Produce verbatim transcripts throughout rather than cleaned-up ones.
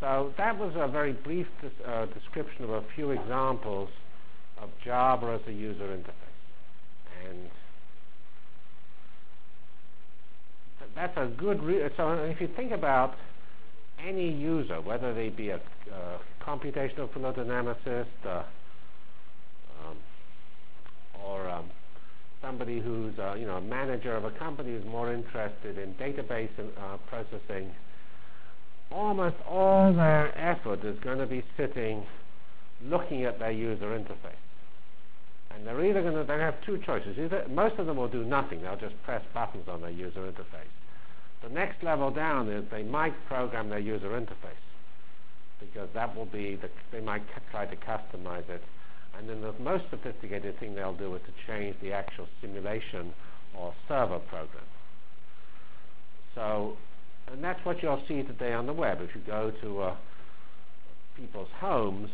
So that was a very brief dis uh, description of a few examples of Java as a user interface. And th that's a good, re so if you think about any user, whether they be a uh, computational fluid dynamicist, uh, um, or um, somebody who's uh, you know, a manager of a company who's more interested in database and, uh, processing, almost all their effort is going to be sitting looking at their user interface. And they're either going to, they have two choices. Either, most of them will do nothing. They'll just press buttons on their user interface. The next level down is they might program their user interface, because that will be, the, they might try to customize it. And then the most sophisticated thing they'll do is to change the actual simulation or server program. So, and that's what you'll see today on the web. If you go to uh, people's homes,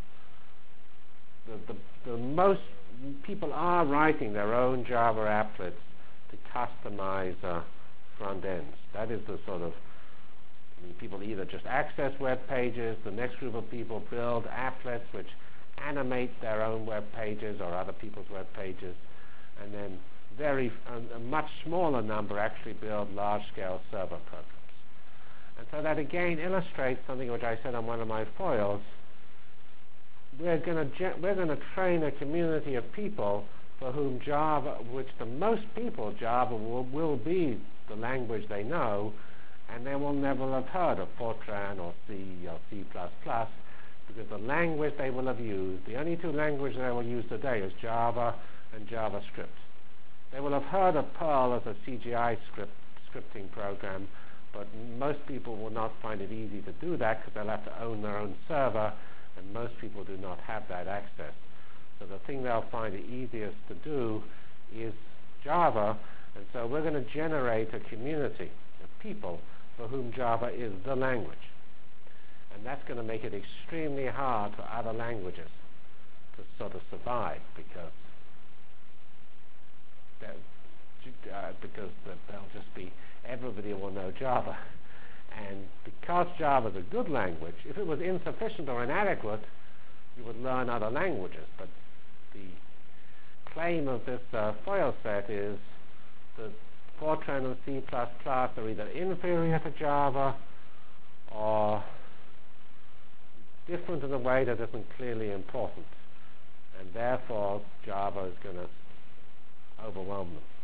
the, the, the most people are writing their own Java applets to customize uh, front ends. That is the sort of, I mean, people either just access web pages, the next group of people build applets which animate their own web pages or other people's web pages, and then very a, a much smaller number actually build large-scale server programs. And so that again illustrates something which I said on one of my foils. We're going to we're going to train a community of people for whom Java, which the most people Java will, will be the language they know, and they will never have heard of Fortran or C or C plus plus, because the language they will have used, the only two languages they will use today is Java and JavaScript. They will have heard of Perl as a C G I script, scripting program, but most people will not find it easy to do that because they'll have to own their own server, and most people do not have that access. So the thing they'll find the easiest to do is Java, and so we're going to generate a community of people for whom Java is the language. And that's going to make it extremely hard for other languages to sort of survive, because uh, because they'll just be, everybody will know Java. And because Java is a good language, if it was insufficient or inadequate, you would learn other languages. But the claim of this uh, foil set is that Fortran and C plus plus are either inferior to Java or different in a way that isn't clearly important. And therefore, Java is going to overwhelm them.